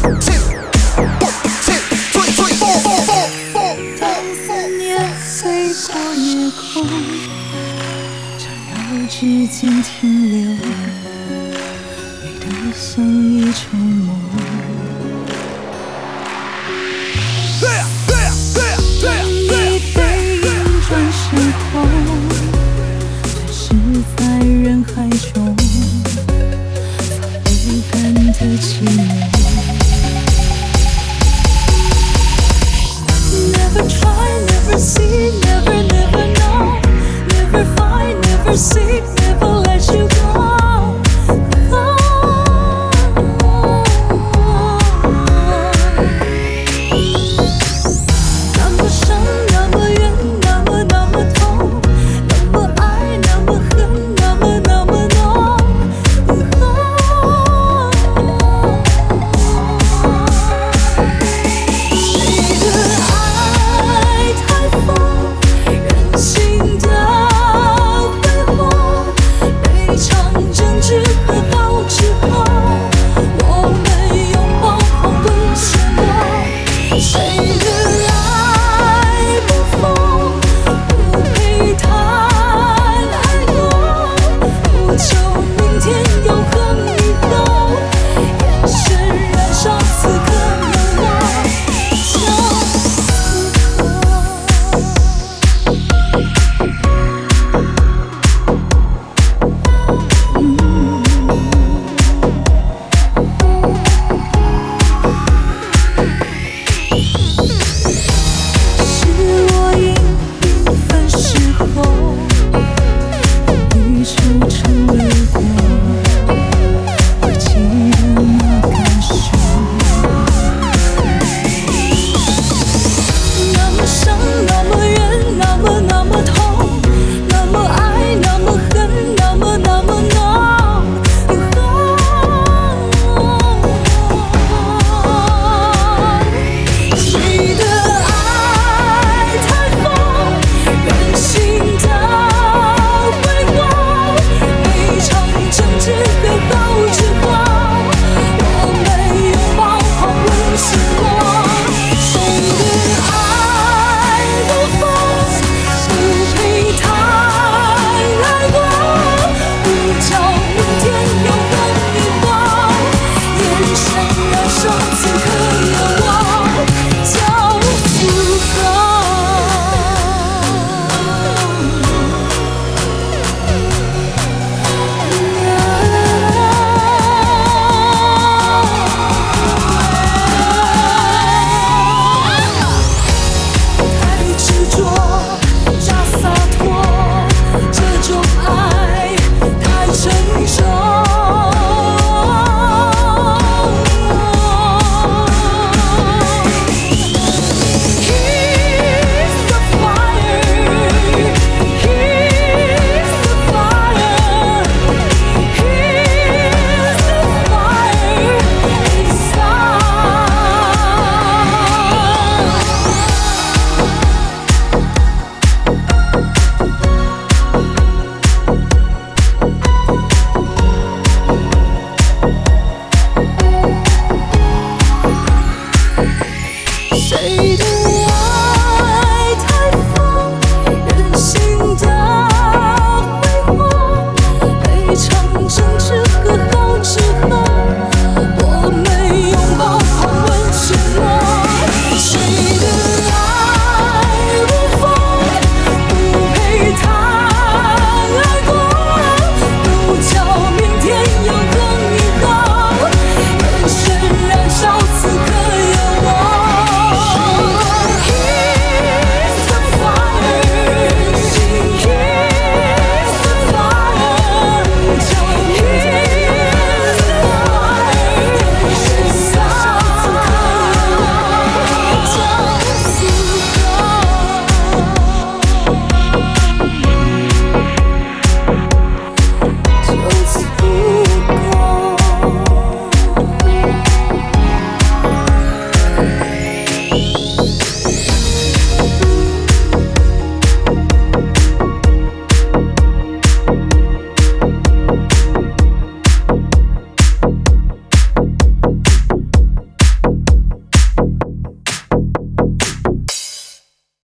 指尖停留，美得像一场梦。你背影转身后，消失在人海中，早被感的寂寞。Never try, never see, never know, never find, never seek, never let you go. 那么深，那么远，那么痛，那么爱，那么恨，那么浓。谁的爱太疯，任性的挥霍，每场争执和好之后，我们拥抱狂奔陷落。谁的爱不疯，不配谈爱过，不求明天有和以后，眼神燃烧此刻的我，就此是我因平凡时候，与愁成流过，我记得那感受。那么深，那么远，那么痛，那么爱，那么恨，那么浓。谁的爱太疯，任性的挥霍，每场争执和好之后，我们拥抱狂奔陷落。谁的爱不疯，不配谈爱过，不叫明天有和以后，眼神燃烧此刻的我，就此后。太执着，假洒脱，这种爱太沉重。Here's the fire, here's the fire, here's the fire inside. 谁的